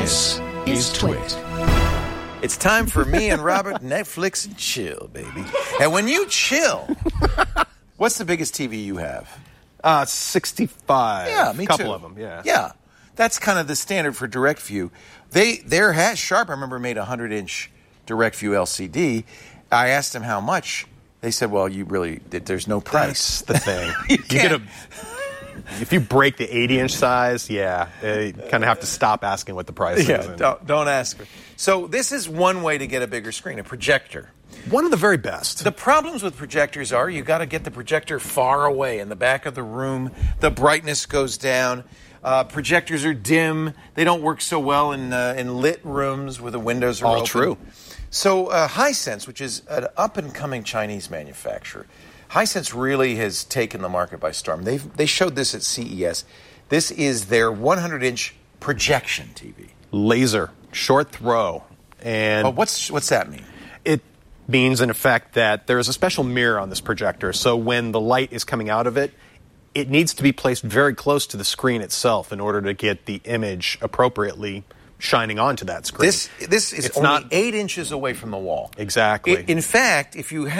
This is Twit. It's time for me and Robert Netflix and chill, baby. And when you chill, what's the biggest TV you have? 65. Yeah, me too. A couple of them, yeah. Yeah, that's kind of the standard for DirectView. Sharp, I remember, made a 100-inch DirectView LCD. I asked them how much. They said, well, there's no price. That's the thing. If you break the 80-inch size, you kind of have to stop asking what the price is. Yeah, don't ask. So this is one way to get a bigger screen, a projector. One of the very best. The problems with projectors are you got to get the projector far away in the back of the room. The brightness goes down. Projectors are dim. They don't work so well in lit rooms where the windows are all open. True. So Hisense, which is an up-and-coming Chinese manufacturer, Hisense really has taken the market by storm. They showed this at CES. This is their 100-inch projection TV. Laser, short throw. And what's that mean? It means, in effect, that there is a special mirror on this projector. So when the light is coming out of it, it needs to be placed very close to the screen itself in order to get the image appropriately shining onto that screen. This is only 8 inches away from the wall. Exactly. In fact, if you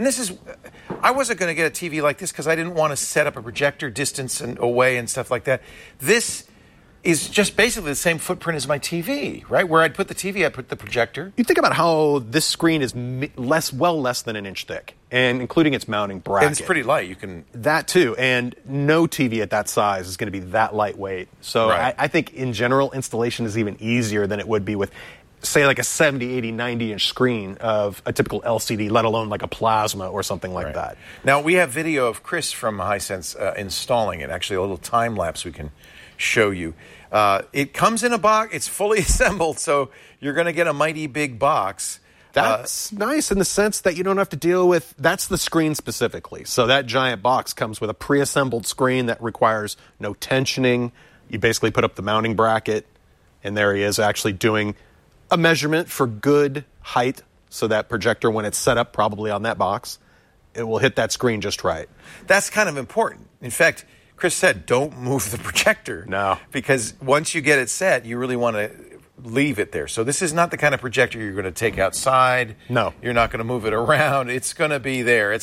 I wasn't going to get a TV like this because I didn't want to set up a projector distance and away and stuff like that. This is just basically the same footprint as my TV, right? Where I'd put the TV, I'd put the projector. You think about how this screen is less than an inch thick, and including its mounting bracket. And it's pretty light. You can that too, and no TV at that size is going to be that lightweight. So right. I think in general, installation is even easier than it would be with, say, like a 70, 80, 90-inch screen of a typical LCD, let alone like a plasma or something like that. Now, we have video of Chris from Hisense installing it. Actually, a little time lapse we can show you. It comes in a box. It's fully assembled, so you're going to get a mighty big box. That's nice in the sense that you don't have to deal with... That's the screen specifically. So that giant box comes with a pre-assembled screen that requires no tensioning. You basically put up the mounting bracket, and there he is actually doing a measurement for good height, so that projector, when it's set up probably on that box, it will hit that screen just right. That's kind of important. In fact, Chris said, don't move the projector. No. Because once you get it set, you really want to leave it there. So this is not the kind of projector you're going to take outside. No. You're not going to move it around. It's going to be there.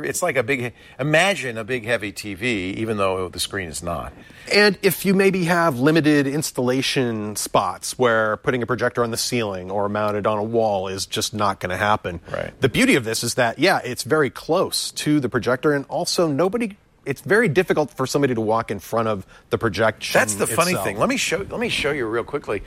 Imagine a big heavy TV, even though the screen is not. And if you maybe have limited installation spots where putting a projector on the ceiling or mounted on a wall is just not going to happen. Right. The beauty of this is that, it's very close to the projector, and also it's very difficult for somebody to walk in front of the projection. That's the funny thing. Let me show you real quickly.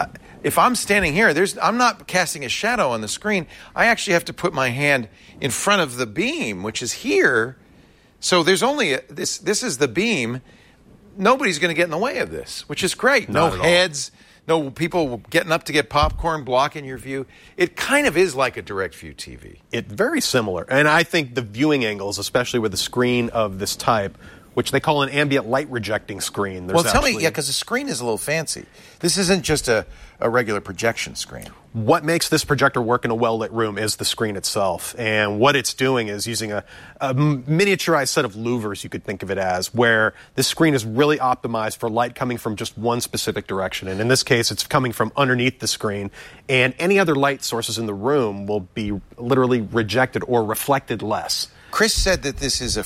If I'm standing here, I'm not casting a shadow on the screen. I actually have to put my hand in front of the beam, which is here. So there's only this is the beam. Nobody's going to get in the way of this, which is great. Not no heads, no people getting up to get popcorn, blocking your view. It kind of is like a DirectView TV. It's very similar. And I think the viewing angles, especially with a screen of this type, which they call an ambient light rejecting screen. Tell me, because the screen is a little fancy. This isn't just a regular projection screen. What makes this projector work in a well-lit room is the screen itself. And what it's doing is using a miniaturized set of louvers, you could think of it as, where this screen is really optimized for light coming from just one specific direction. And in this case, it's coming from underneath the screen. And any other light sources in the room will be literally rejected or reflected less. Chris said that this is a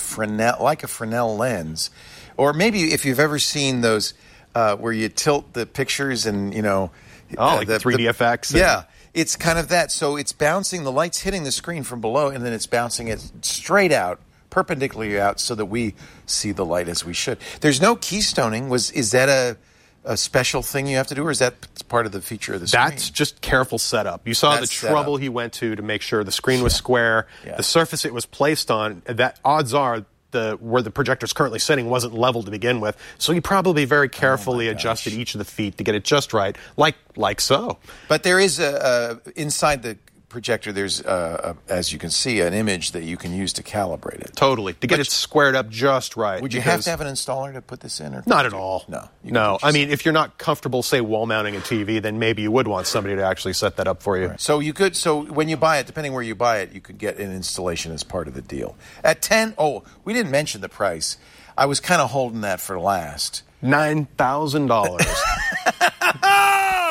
Fresnel lens. Or maybe if you've ever seen those where you tilt the pictures and, like the 3D effects. Yeah, it's kind of that. So it's bouncing, the light's hitting the screen from below, and then it's bouncing it straight out, perpendicularly out, so that we see the light as we should. There's no keystoning. Is that a special thing you have to do, or is that part of the feature of the screen? That's just careful setup. You saw the trouble he went to make sure the screen was square. Yeah. The surface it was placed on, that odds are where the projector is currently sitting wasn't level to begin with. So he probably very carefully adjusted each of the feet to get it just right, like so. But there is inside the projector, there's, as you can see, an image that you can use to calibrate it. Totally. To get it squared up just right. Would you have to have an installer to put this in? Or not at all. No. I mean, if you're not comfortable, say, wall mounting a TV, then maybe you would want somebody to actually set that up for you. Right. So when you buy it, depending where you buy it, you could get an installation as part of the deal. At we didn't mention the price. I was kind of holding that for last. $9,000.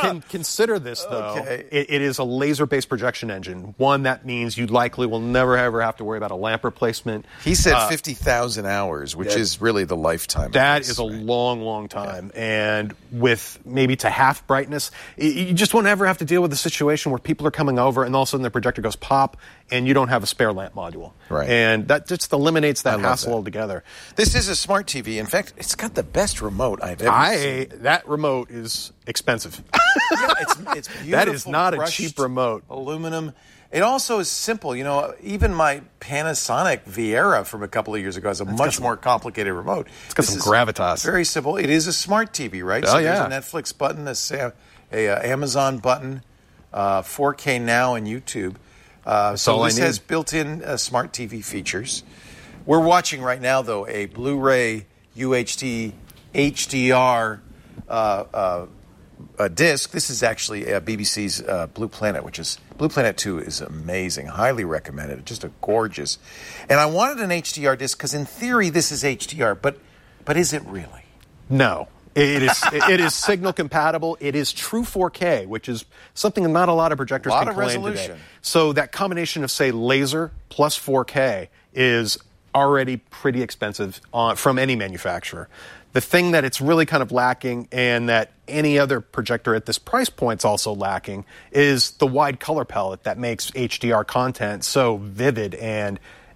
Consider this, though. Okay. It is a laser-based projection engine. One, that means you likely will never, ever have to worry about a lamp replacement. He said 50,000 hours, which is really the lifetime of That this, is a right? long, long time. Yeah. And with maybe to half brightness, you just won't ever have to deal with the situation where people are coming over and all of a sudden their projector goes pop and you don't have a spare lamp module. Right. And that just eliminates that hassle that. altogether. This is a smart TV. In fact, it's got the best remote I've ever seen. That remote is expensive. Yeah, it's beautiful. That is not a brushed cheap remote. Aluminum. It also is simple. You know, even my Panasonic Viera from a couple of years ago has a much more complicated remote. It's got some gravitas. Very simple. It is a smart TV, right? Oh, So yeah. there's a Netflix button, a Amazon button, 4K Now, and YouTube. So all I this need. has built-in smart TV features. We're watching right now, though, a Blu-ray UHD HDR disc. This is actually BBC's Blue Planet, which is Blue Planet 2 is amazing. Highly recommended. Just a gorgeous. And I wanted an HDR disc because in theory this is HDR, but is it really? No. It is signal compatible. It is true 4K, which is something that not a lot of projectors can claim resolution. today. So that combination of, say, laser plus 4K is already pretty expensive from any manufacturer. The thing that it's really kind of lacking, and that any other projector at this price point is also lacking, is the wide color palette that makes HDR content so vivid and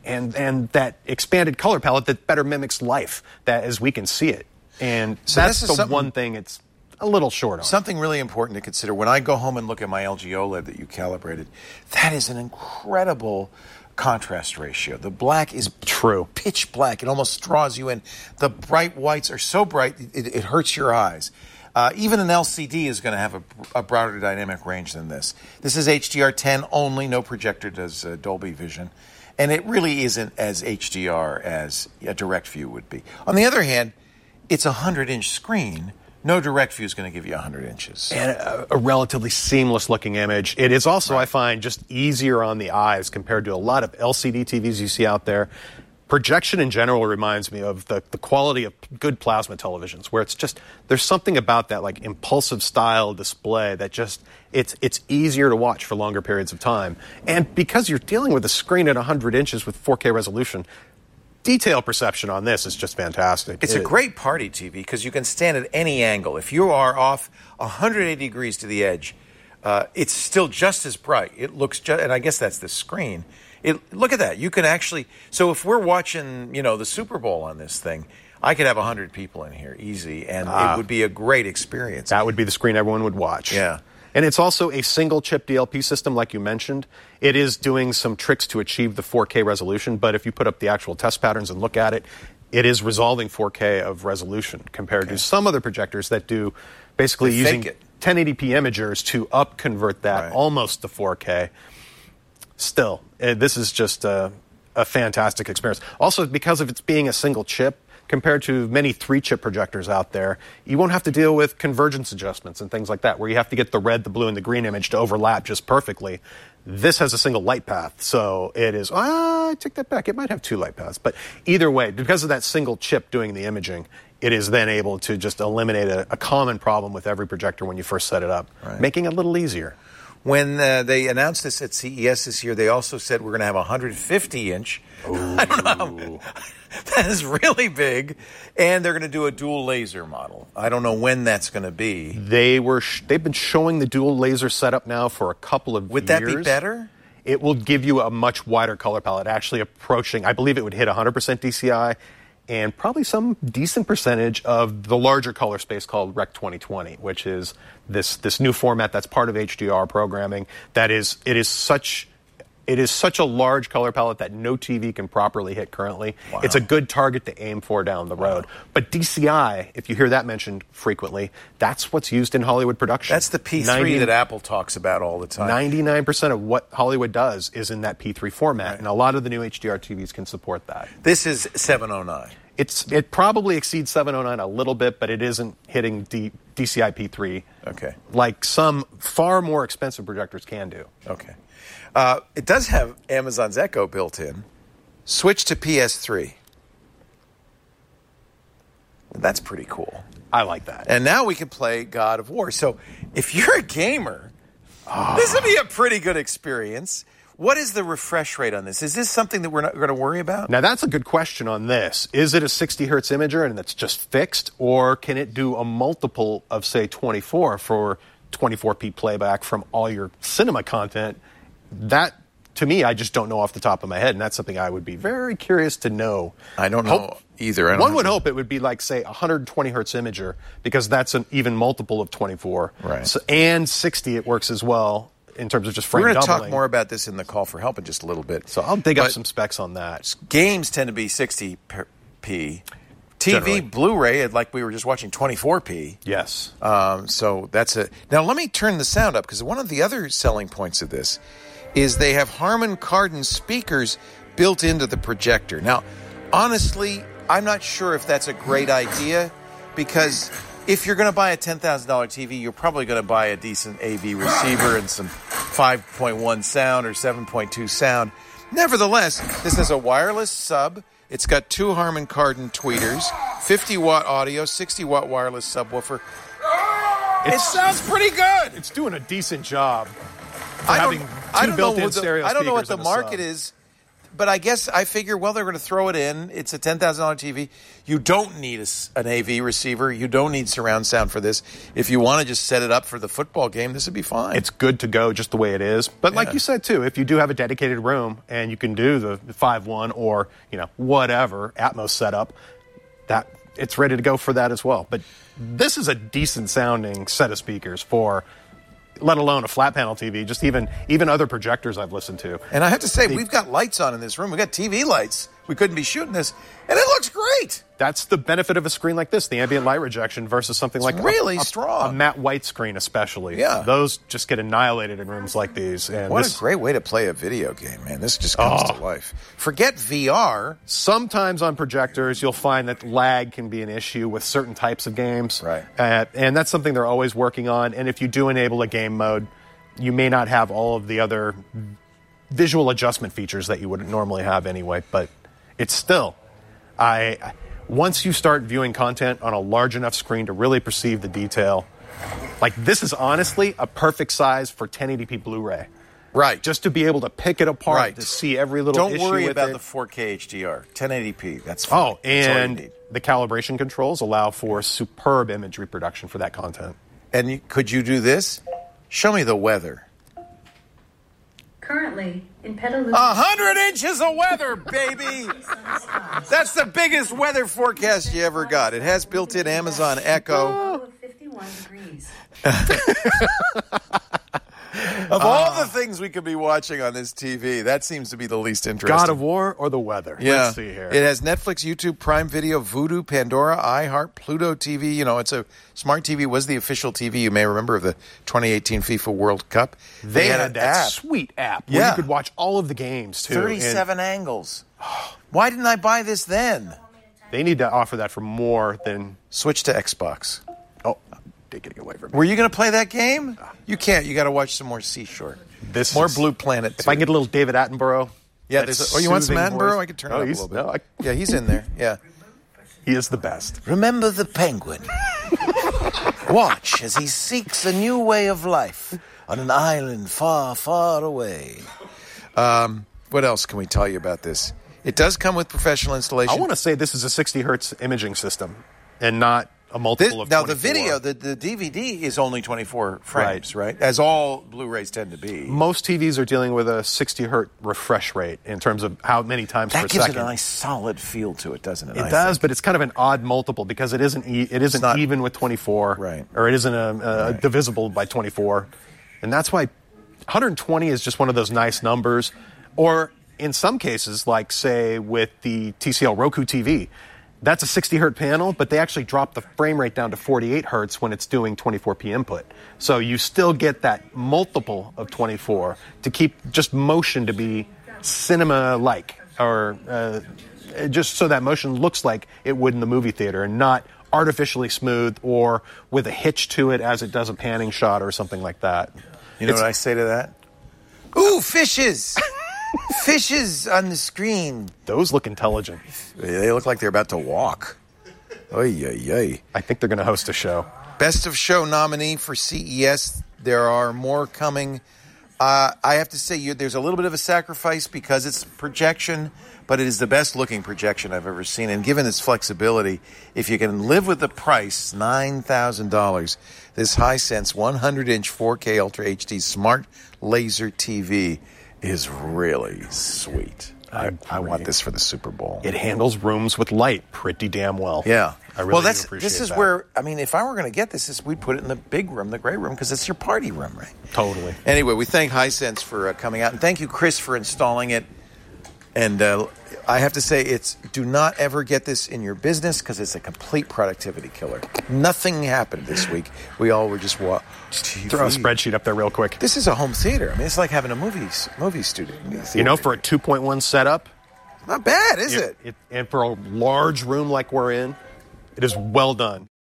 that expanded color palette that better mimics life, that as we can see it. And So that's this is the one thing it's a little short on. Something really important to consider when I go home and look at my LG OLED that you calibrated. That is an incredible contrast ratio. The black is True. pitch black. It almost draws you in. The bright whites are so bright it hurts your eyes. Even an LCD is going to have a broader dynamic range than this. This is HDR10 only. No projector does Dolby Vision. And it really isn't as HDR as a direct view would be. On the other hand, it's a 100-inch screen. No direct view is going to give you 100 inches. And a relatively seamless looking image. It is also, I find, just easier on the eyes compared to a lot of LCD TVs you see out there. Projection in general reminds me of the quality of good plasma televisions, where it's just, there's something about that like impulsive style display that just, it's easier to watch for longer periods of time. And because you're dealing with a screen at 100 inches with 4K resolution, detail perception on this is just fantastic. It's a great party TV because you can stand at any angle. If you are off 180 degrees to the edge, it's still just as bright. It looks just, and I guess that's the screen. Look at that. You can actually, so if we're watching, the Super Bowl on this thing, I could have 100 people in here easy, and it would be a great experience. That would be the screen everyone would watch. Yeah. And it's also a single chip DLP system, like you mentioned. It is doing some tricks to achieve the 4K resolution, but if you put up the actual test patterns and look at it, it is resolving 4K of resolution compared to some other projectors that do basically They using fake it. 1080p imagers to convert that almost to 4K. Still, this is just a fantastic experience. Also, because of its being a single chip, compared to many 3-chip projectors out there, you won't have to deal with convergence adjustments and things like that, where you have to get the red, the blue, and the green image to overlap just perfectly. This has a single light path, so it is, I take that back, it might have 2 light paths. But either way, because of that single chip doing the imaging, it is then able to just eliminate a common problem with every projector when you first set it up, making it a little easier. When they announced this at CES this year, they also said we're going to have a 150-inch. I don't know. That is really big. And they're going to do a dual laser model. I don't know when that's going to be. They've been showing the dual laser setup now for a couple of years. Would that be better? It will give you a much wider color palette, actually approaching, I believe it would hit 100% DCI and probably some decent percentage of the larger color space called Rec 2020, which is this new format that's part of HDR programming. It is such a large color palette that no TV can properly hit currently. Wow. It's a good target to aim for down the road. But DCI, if you hear that mentioned frequently, that's what's used in Hollywood production. That's the P3 that Apple talks about all the time. 99% of what Hollywood does is in that P3 format, and a lot of the new HDR TVs can support that. This is 709. It probably exceeds 709 a little bit, but it isn't hitting DCI P3 like some far more expensive projectors can do. Okay. It does have Amazon's Echo built in. Switch to PS3. That's pretty cool. I like that. And now we can play God of War. So if you're a gamer, this would be a pretty good experience. What is the refresh rate on this? Is this something that we're not going to worry about? Now, that's a good question on this. Is it a 60 hertz imager and it's just fixed, or can it do a multiple of, say, 24 for 24p playback from all your cinema content? That, to me, I just don't know off the top of my head, and that's something I would be very curious to know. I don't know either. One would hope it would be like, say, 120 hertz imager, because that's an even multiple of 24. Right. So, and 60, it works as well. In terms of just frame We're going to doubling. talk more about this in the call for help in just a little bit. So I'll dig up some specs on that. Games tend to be 60p. TV, Generally. Blu-ray, like we were just watching, 24p. Yes. So that's it. Now let me turn the sound up, because one of the other selling points of this is they have Harman Kardon speakers built into the projector. Now, honestly, I'm not sure if that's a great idea, because if you're going to buy a $10,000 TV, you're probably going to buy a decent AV receiver and some 5.1 sound or 7.2 sound. Nevertheless, this is a wireless sub. It's got 2 Harman Kardon tweeters, 50-watt audio, 60-watt wireless subwoofer. It sounds pretty good. It's doing a decent job. I having two built-in stereo I don't know what speakers the in a market sub. is, but I guess I figure, well, they're going to throw it in. It's a $10,000 TV. You don't need an AV receiver. You don't need surround sound for this. If you want to just set it up for the football game, this would be fine. It's good to go just the way it is. But like you said, too, if you do have a dedicated room and you can do the 5.1 or, whatever Atmos setup, that it's ready to go for that as well. But this is a decent sounding set of speakers for, let alone a flat panel TV, just even other projectors I've listened to. And I have to say, we've got lights on in this room. We've got TV lights. We couldn't be shooting this, and it looks great. That's the benefit of a screen like this, the ambient light rejection versus something like really a strong. matte white screen especially. Yeah. Those just get annihilated in rooms like these. And what a great way to play a video game, man. This just comes to life. Forget VR. Sometimes on projectors, you'll find that lag can be an issue with certain types of games. Right. And that's something they're always working on. And if you do enable a game mode, you may not have all of the other visual adjustment features that you would normally have anyway. But it's still, once you start viewing content on a large enough screen to really perceive the detail, like this is honestly a perfect size for 1080p Blu-ray. Right. Just to be able to pick it apart, to see every little issue with it. Don't worry about the 4K HDR. 1080p, that's fine. Oh, and the calibration controls allow for superb image reproduction for that content. And could you do this? Show me the weather. Currently, in Petaluma... 100 inches of weather, baby! That's the biggest weather forecast you ever got. It has built-in Amazon Echo. 51 degrees. Of all the things we could be watching on this TV, that seems to be the least interesting. God of War or the weather? Yeah. Let's see here. It has Netflix, YouTube, Prime Video, Vudu, Pandora, iHeart, Pluto TV. It's a smart TV. Was the official TV, you may remember, of the 2018 FIFA World Cup. They had an that app. sweet app where Yeah. you could watch all of the games, too. 37 angles. Why didn't I buy this then? They need to offer that for more than... Switch to Xbox. Oh, they're getting away from me. Were you going to play that game? You can't. You got to watch some more Seashore. More Blue Planet 2. If I can get a little David Attenborough. Yeah, you want some soothing Attenborough? voice. I could turn it up a little bit. No, Yeah, he's in there. Yeah. he is the best. Remember the penguin. Watch as he seeks a new way of life on an island far, far away. What else can we tell you about this? It does come with professional installation. I want to say this is a 60 hertz imaging system and not a multiple of 24. Now, the video, the DVD is only 24 frames, right? As all Blu-rays tend to be. Most TVs are dealing with a 60 hertz refresh rate in terms of how many times per That second. gives it a nice solid feel to it, doesn't it? It does, but it's kind of an odd multiple because it isn't not even with 24, right? Or it isn't divisible by 24, and that's why 120 is just one of those nice numbers. Or in some cases, like say with the TCL Roku TV, that's a 60 hertz panel, but they actually drop the frame rate down to 48 hertz when it's doing 24p input. So you still get that multiple of 24 to keep just motion to be cinema-like, or just so that motion looks like it would in the movie theater and not artificially smooth or with a hitch to it as it does a panning shot or something like that. You know what I say to that? Ooh, fishes! Fishes on the screen. Those look intelligent. They look like they're about to walk. Oy, oy, oy. I think they're going to host a show. Best of Show nominee for CES. There are more coming. I have to say, there's a little bit of a sacrifice because it's projection, but it is the best looking projection I've ever seen. And given its flexibility, if you can live with the price, $9,000, this Hisense 100-inch 4K Ultra HD smart laser TV is really sweet. I want this for the Super Bowl. It handles rooms with light pretty damn well. Yeah. I really do this appreciate is that. where, I mean, if I were going to get this, we'd put it in the big room, the gray room, because it's your party room, right? Totally. Anyway, we thank Hisense for coming out. And thank you, Chris, for installing it. And I have to say, do not ever get this in your business because it's a complete productivity killer. Nothing happened this week. We all were just TV. Throw a spreadsheet up there real quick. This is a home theater. I mean, it's like having a movie studio. You know, for a 2.1 setup, not bad, is it? And for a large room like we're in, it is well done.